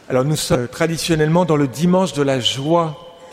Alors nous sommes traditionnellement dans le dimanche de la joie.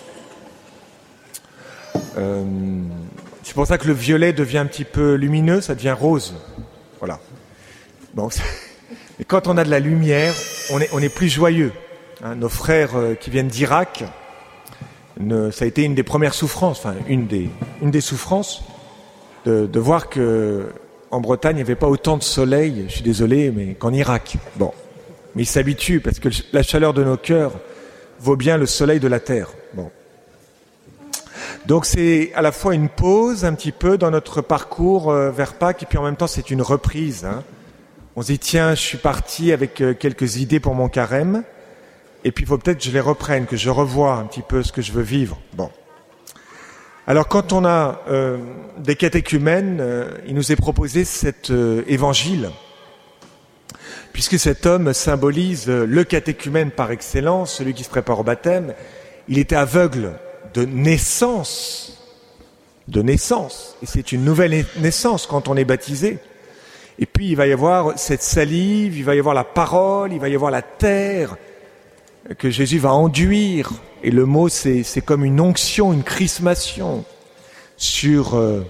C'est pour ça que le violet devient un petit peu lumineux, ça devient rose. Voilà. Bon, et quand on a de la lumière, on est plus joyeux. Hein, nos frères qui viennent d'Irak, ça a été une des premières souffrances, enfin une des souffrances de voir que en Bretagne il n'y avait pas autant de soleil. Je suis désolé, mais qu'en Irak. Bon. Mais ils s'habituent parce que la chaleur de nos cœurs vaut bien le soleil de la terre. Bon. Donc c'est à la fois une pause un petit peu dans notre parcours vers Pâques et puis en même temps c'est une reprise. Hein. On se dit tiens, je suis parti avec quelques idées pour mon carême et puis il faut peut-être que je les reprenne, que je revoie un petit peu ce que je veux vivre. Bon. Alors quand on a des catéchumènes, il nous est proposé cet évangile. Puisque cet homme symbolise le catéchumène par excellence, celui qui se prépare au baptême, il était aveugle de naissance. Et c'est une nouvelle naissance quand on est baptisé. Et puis il va y avoir cette salive, il va y avoir la parole, il va y avoir la terre que Jésus va enduire. Et le mot, c'est comme une onction, une chrismation sur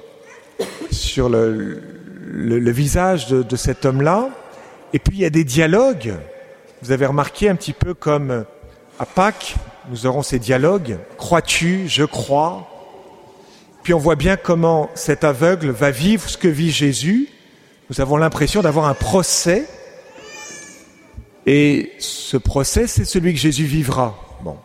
le visage de cet homme-là. Et puis il y a des dialogues, vous avez remarqué un petit peu comme à Pâques, nous aurons ces dialogues, crois-tu, je crois. Puis on voit bien comment cet aveugle va vivre ce que vit Jésus. Nous avons l'impression d'avoir un procès, et ce procès, c'est celui que Jésus vivra. Bon.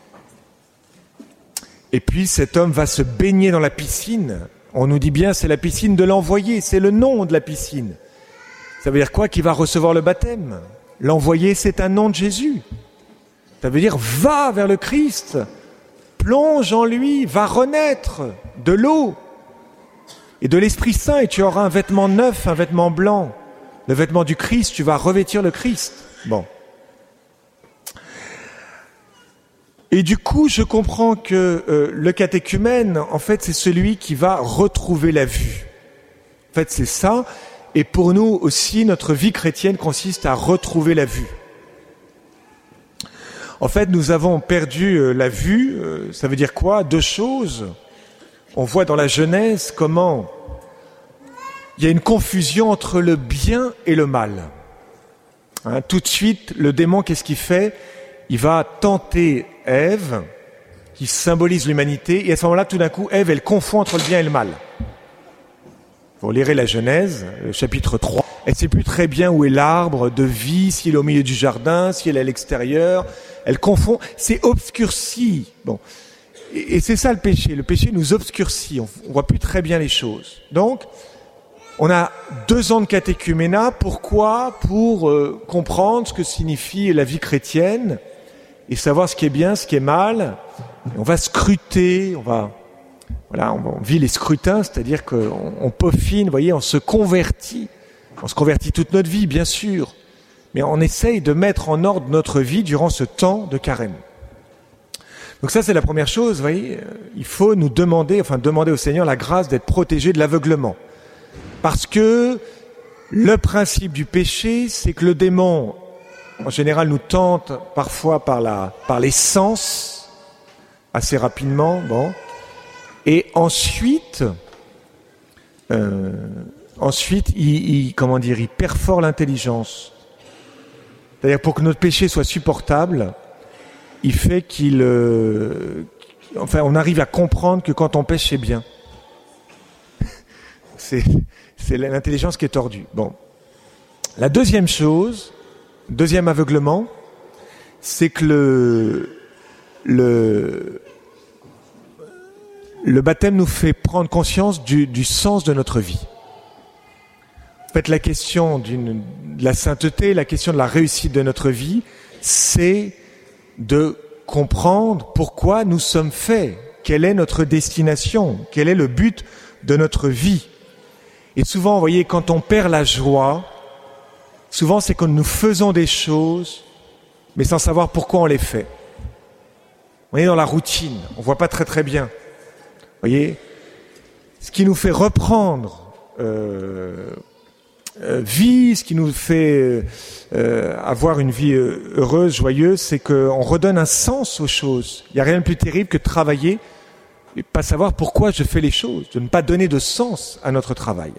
Et puis cet homme va se baigner dans la piscine. On nous dit bien, c'est la piscine de l'envoyé, c'est le nom de la piscine. Ça veut dire quoi? Qu'il va recevoir le baptême. L'envoyé, c'est un nom de Jésus. Ça veut dire, va vers le Christ, plonge en lui, va renaître de l'eau et de l'Esprit Saint, et tu auras un vêtement neuf, un vêtement blanc. Le vêtement du Christ, tu vas revêtir le Christ. Bon. Et du coup, je comprends que le catéchumène, en fait, c'est celui qui va retrouver la vue. En fait, c'est ça. Et pour nous aussi, notre vie chrétienne consiste à retrouver la vue. En fait, nous avons perdu la vue. Ça veut dire quoi? Deux choses. On voit dans la Genèse comment il y a une confusion entre le bien et le mal. Hein, tout de suite, le démon, qu'est-ce qu'il fait? Il va tenter Ève, qui symbolise l'humanité, et à ce moment-là, tout d'un coup, Ève, elle confond entre le bien et le mal. Vous lirez la Genèse, le chapitre 3. Elle ne sait plus très bien où est l'arbre de vie, s'il est au milieu du jardin, s'il est à l'extérieur. Elle confond, c'est obscurci. Bon. Et c'est ça le péché. Le péché nous obscurcit. On ne voit plus très bien les choses. Donc, on a 2 ans de catéchuménat. Pourquoi? Pour comprendre ce que signifie la vie chrétienne et savoir ce qui est bien, ce qui est mal. Et on va scruter, on vit les scrutins, c'est-à-dire qu'on peaufine, vous voyez, on se convertit. On se convertit toute notre vie, bien sûr, mais on essaye de mettre en ordre notre vie durant ce temps de carême. Donc ça, c'est la première chose, vous voyez, il faut nous demander au Seigneur la grâce d'être protégé de l'aveuglement. Parce que le principe du péché, c'est que le démon, en général, nous tente parfois par les sens, assez rapidement, bon. Et ensuite, il perfore l'intelligence. C'est-à-dire, pour que notre péché soit supportable, il fait on arrive à comprendre que quand on pêche, c'est bien. C'est l'intelligence qui est tordue. Bon. La deuxième chose, deuxième aveuglement, c'est que le baptême nous fait prendre conscience du sens de notre vie. En fait, la question de la sainteté, la question de la réussite de notre vie, c'est de comprendre pourquoi nous sommes faits, quelle est notre destination, quel est le but de notre vie. Et souvent, vous voyez, quand on perd la joie, souvent c'est que nous faisons des choses, mais sans savoir pourquoi on les fait. On est dans la routine, on ne voit pas très très bien. Vous voyez, ce qui nous fait reprendre vie, ce qui nous fait avoir une vie heureuse, joyeuse, c'est qu'on redonne un sens aux choses. Il n'y a rien de plus terrible que de travailler et pas savoir pourquoi je fais les choses, de ne pas donner de sens à notre travail.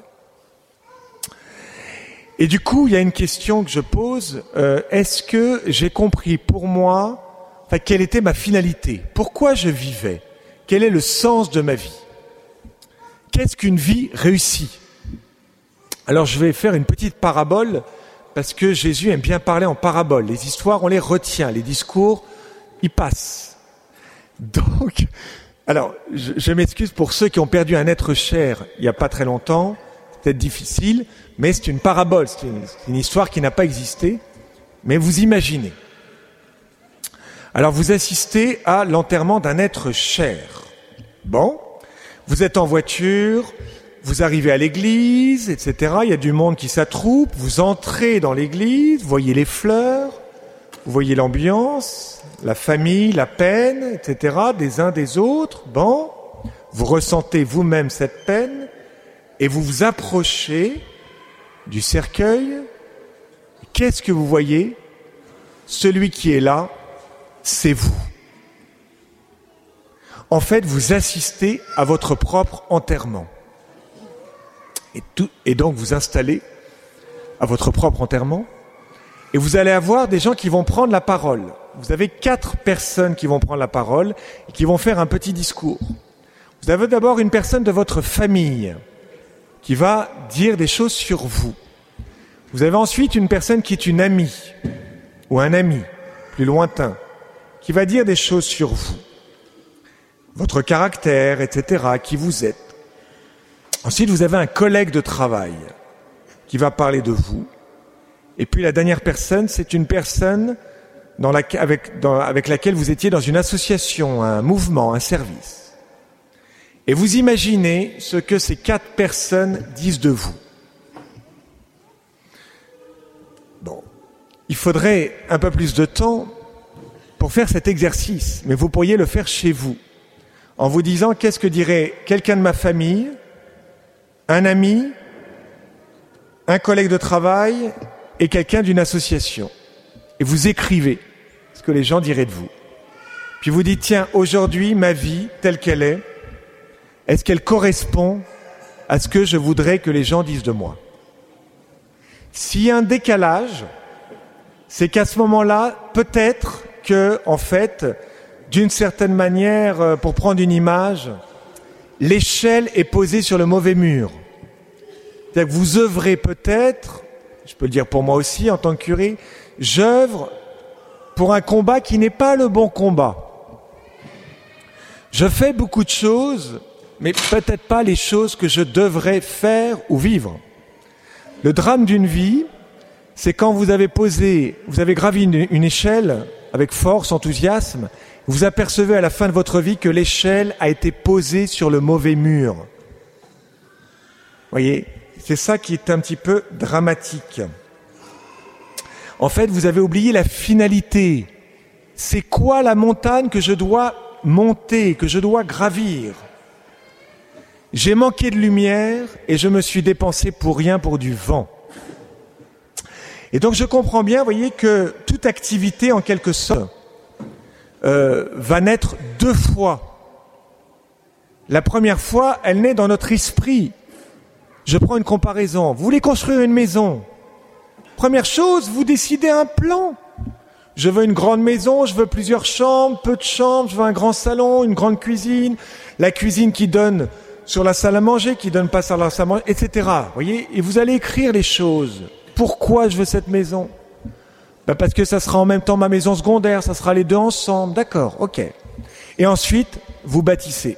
Et du coup, il y a une question que je pose, est-ce que j'ai compris pour moi, quelle était ma finalité? Pourquoi je vivais? Quel est le sens de ma vie? Qu'est-ce qu'une vie réussie? Alors je vais faire une petite parabole, parce que Jésus aime bien parler en parabole. Les histoires, on les retient, les discours, ils passent. Donc, alors, je m'excuse pour ceux qui ont perdu un être cher il n'y a pas très longtemps, c'est peut-être difficile, mais c'est une parabole, c'est une histoire qui n'a pas existé, mais vous imaginez. Alors vous assistez à l'enterrement d'un être cher. Bon, vous êtes en voiture, vous arrivez à l'église, etc. Il y a du monde qui s'attroupe, vous entrez dans l'église, vous voyez les fleurs, vous voyez l'ambiance, la famille, la peine, etc. des uns des autres. Bon, vous ressentez vous-même cette peine et vous vous approchez du cercueil. Qu'est-ce que vous voyez? Celui qui est là, c'est vous. En fait, vous assistez à votre propre enterrement. Et donc vous installez à votre propre enterrement et vous allez avoir des gens qui vont prendre la parole. Vous avez 4 personnes qui vont prendre la parole et qui vont faire un petit discours. Vous avez d'abord une personne de votre famille qui va dire des choses sur vous. Vous avez ensuite une personne qui est une amie ou un ami plus lointain qui va dire des choses sur vous, votre caractère, etc., qui vous êtes. Ensuite, vous avez un collègue de travail qui va parler de vous. Et puis la dernière personne, c'est une personne avec laquelle vous étiez dans une association, un mouvement, un service. Et vous imaginez ce que ces 4 personnes disent de vous. Bon, il faudrait un peu plus de temps pour faire cet exercice, mais vous pourriez le faire chez vous, en vous disant qu'est-ce que dirait quelqu'un de ma famille, un ami, un collègue de travail et quelqu'un d'une association. Et vous écrivez ce que les gens diraient de vous. Puis vous dites, tiens, aujourd'hui, ma vie, telle qu'elle est-ce qu'elle correspond à ce que je voudrais que les gens disent de moi? S'il y a un décalage, c'est qu'à ce moment-là, peut-être que, en fait, d'une certaine manière, pour prendre une image, l'échelle est posée sur le mauvais mur. C'est-à-dire que vous œuvrez peut-être, je peux le dire pour moi aussi en tant que curé, j'œuvre pour un combat qui n'est pas le bon combat. Je fais beaucoup de choses, mais peut-être pas les choses que je devrais faire ou vivre. Le drame d'une vie, c'est quand vous avez gravi une échelle avec force, enthousiasme, vous apercevez à la fin de votre vie que l'échelle a été posée sur le mauvais mur. Vous voyez, c'est ça qui est un petit peu dramatique. En fait, vous avez oublié la finalité. C'est quoi la montagne que je dois monter, que je dois gravir? J'ai manqué de lumière et je me suis dépensé pour rien, pour du vent. Et donc je comprends bien, vous voyez, que toute activité, en quelque sorte, va naître 2 fois. La première fois, elle naît dans notre esprit. Je prends une comparaison. Vous voulez construire une maison. Première chose, vous décidez un plan. Je veux une grande maison, je veux plusieurs chambres, peu de chambres, je veux un grand salon, une grande cuisine, la cuisine qui donne sur la salle à manger, qui donne pas sur la salle à manger, etc. Vous voyez, et vous allez écrire les choses. Pourquoi je veux cette maison? Parce que ça sera en même temps ma maison secondaire, ça sera les 2 ensemble, d'accord, ok. Et ensuite, vous bâtissez.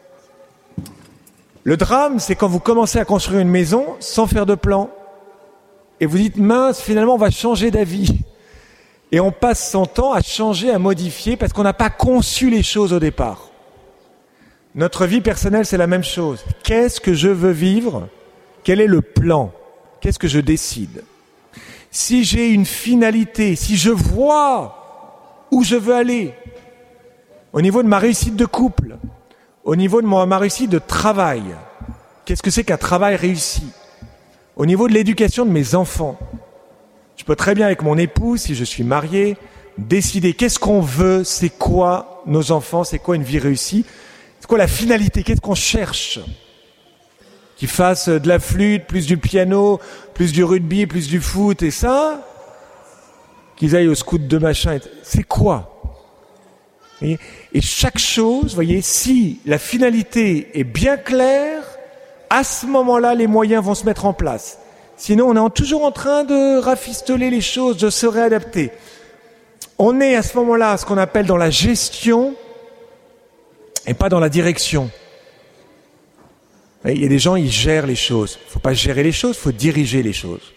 Le drame, c'est quand vous commencez à construire une maison sans faire de plan, et vous dites, mince, finalement, on va changer d'avis. Et on passe son temps à changer, à modifier, parce qu'on n'a pas conçu les choses au départ. Notre vie personnelle, c'est la même chose. Qu'est-ce que je veux vivre? Quel est le plan? Qu'est-ce que je décide? Si j'ai une finalité, si je vois où je veux aller, au niveau de ma réussite de couple, au niveau de ma réussite de travail, qu'est-ce que c'est qu'un travail réussi? Au niveau de l'éducation de mes enfants, je peux très bien avec mon épouse, si je suis marié, décider qu'est-ce qu'on veut, c'est quoi nos enfants, c'est quoi une vie réussie, c'est quoi la finalité, qu'est-ce qu'on cherche. Qu'ils fassent de la flûte, plus du piano, plus du rugby, plus du foot et ça, qu'ils aillent au scout de machin, c'est quoi? Et chaque chose, voyez, si la finalité est bien claire, à ce moment-là, les moyens vont se mettre en place. Sinon, on est toujours en train de rafistoler les choses, de se réadapter. On est à ce moment-là à ce qu'on appelle dans la gestion et pas dans la direction. Il y a des gens, ils gèrent les choses. Il ne faut pas gérer les choses, il faut diriger les choses.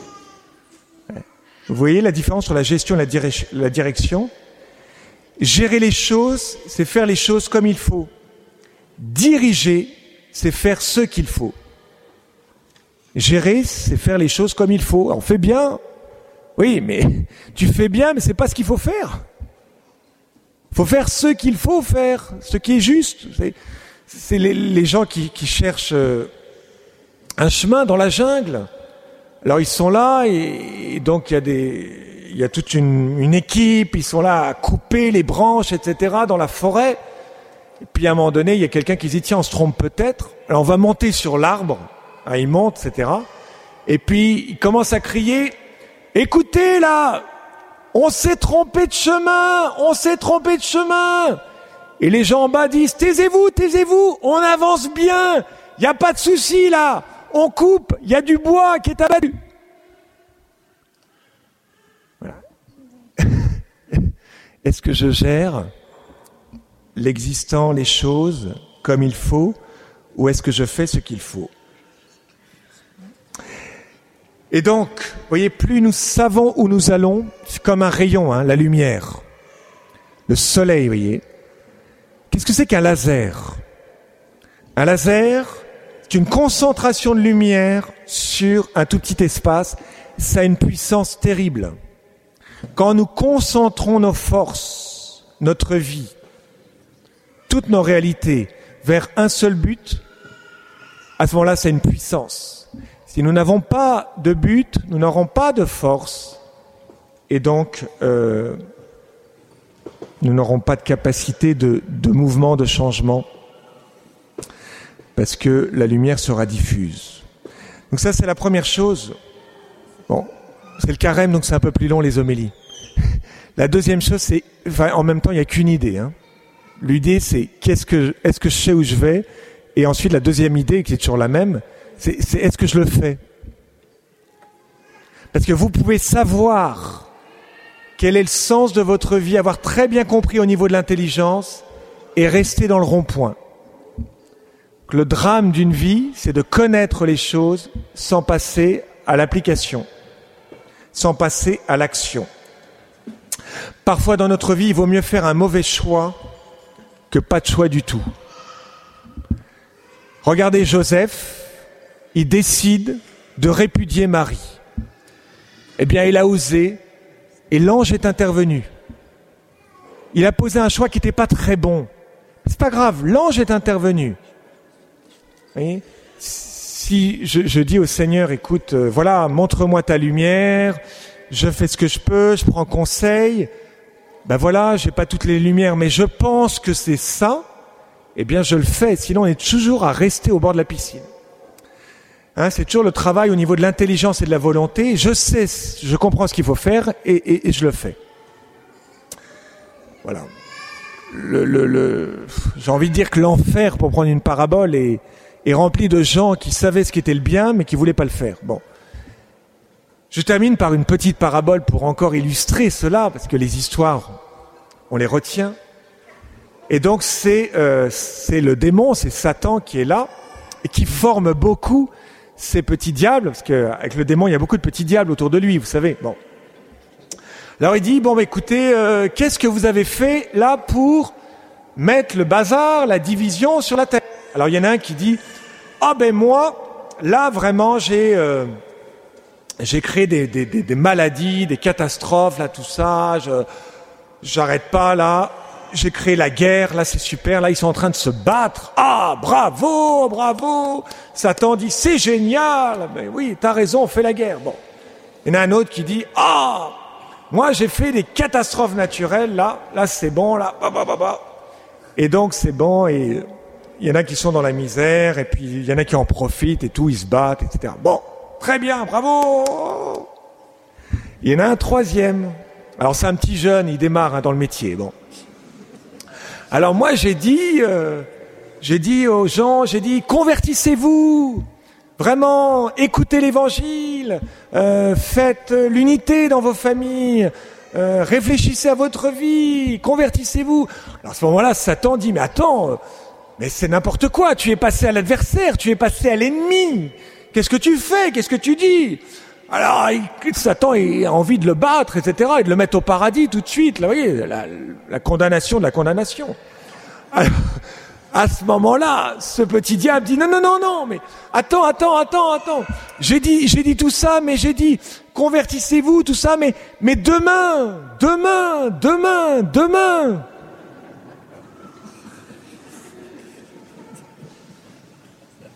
Vous voyez la différence entre la gestion et la direction? Gérer les choses, c'est faire les choses comme il faut. Diriger, c'est faire ce qu'il faut. Gérer, c'est faire les choses comme il faut. On fait bien. Oui, mais tu fais bien, mais c'est pas ce qu'il faut faire. Il faut faire ce qu'il faut faire, ce qui est juste. C'est les gens qui cherchent un chemin dans la jungle. Alors ils sont là et donc il y a toute une équipe, ils sont là à couper les branches, etc. dans la forêt. Et puis à un moment donné, il y a quelqu'un qui dit tiens, on se trompe peut-être. Alors on va monter sur l'arbre. Ah, il monte, etc. Et puis il commence à crier écoutez là, on s'est trompé de chemin, on s'est trompé de chemin. Et les gens en bas disent taisez-vous, taisez-vous, on avance bien, il n'y a pas de souci là, on coupe, il y a du bois qui est abattu. Voilà. Est-ce que je gère l'existant, les choses comme il faut, ou est-ce que je fais ce qu'il faut? Et donc, vous voyez, plus nous savons où nous allons, c'est comme un rayon, la lumière. Le soleil, vous voyez. Qu'est-ce que c'est qu'un laser? Un laser, c'est une concentration de lumière sur un tout petit espace. Ça a une puissance terrible. Quand nous concentrons nos forces, notre vie, toutes nos réalités vers un seul but, à ce moment-là, c'est une puissance. Si nous n'avons pas de but, nous n'aurons pas de force, et donc nous n'aurons pas de capacité de mouvement, de changement, parce que la lumière sera diffuse. Donc ça, c'est la première chose. Bon, c'est le carême, donc c'est un peu plus long les homélies. La deuxième chose, c'est, en même temps, il n'y a qu'une idée. L'idée, c'est est-ce que je sais où je vais? Et ensuite, la deuxième idée, qui est toujours la même, c'est est-ce que je le fais? Parce que vous pouvez savoir quel est le sens de votre vie, avoir très bien compris au niveau de l'intelligence et rester dans le rond-point. Le drame d'une vie, c'est de connaître les choses sans passer à l'application, sans passer à l'action. Parfois dans notre vie, il vaut mieux faire un mauvais choix que pas de choix du tout. Regardez Joseph, il décide de répudier Marie. Eh bien, il a osé et l'ange est intervenu. Il a posé un choix qui n'était pas très bon. C'est pas grave, l'ange est intervenu. Vous voyez ? Si je dis au Seigneur, écoute, voilà, montre-moi ta lumière, je fais ce que je peux, je prends conseil, ben voilà, j'ai pas toutes les lumières, mais je pense que c'est ça, eh bien je le fais, sinon on est toujours à rester au bord de la piscine. C'est toujours le travail au niveau de l'intelligence et de la volonté. Je sais, je comprends ce qu'il faut faire et je le fais. Voilà. J'ai envie de dire que l'enfer, pour prendre une parabole, est rempli de gens qui savaient ce qu'était le bien, mais qui voulaient pas le faire. Bon. Je termine par une petite parabole pour encore illustrer cela, parce que les histoires, on les retient. Et donc c'est le démon, c'est Satan qui est là et qui forme beaucoup ces petits diables, parce qu'avec le démon, il y a beaucoup de petits diables autour de lui, vous savez. Bon. Alors il dit, bon, écoutez, qu'est-ce que vous avez fait là pour mettre le bazar, la division sur la terre? Alors il y en a un qui dit, moi, là vraiment, j'ai créé des maladies, des catastrophes, là, tout ça, j'arrête pas là. j'ai créé la guerre, là c'est super, là ils sont en train de se battre. Ah, bravo, bravo. Satan dit, c'est génial. Ben oui, t'as raison, on fait la guerre. Bon. Il y en a un autre qui dit, ah, moi j'ai fait des catastrophes naturelles, là c'est bon, là, Et donc c'est bon, et il y en a qui sont dans la misère, et puis il y en a qui en profitent, et tout, ils se battent, etc. Bon, très bien, bravo. Il y en a un troisième. Alors c'est un petit jeune, il démarre dans le métier, bon. Alors moi j'ai dit aux gens, convertissez-vous, vraiment, écoutez l'évangile, faites l'unité dans vos familles, réfléchissez à votre vie, convertissez-vous. Alors à ce moment-là, Satan dit, mais attends, mais c'est n'importe quoi, tu es passé à l'adversaire, tu es passé à l'ennemi, qu'est-ce que tu fais, qu'est-ce que tu dis ? Alors, Satan a envie de le battre, etc., et de le mettre au paradis tout de suite. Là, vous voyez, la condamnation de la condamnation. Alors, à ce moment-là, ce petit diable dit, non, mais attends. J'ai dit tout ça, mais j'ai dit, convertissez-vous, tout ça, mais demain.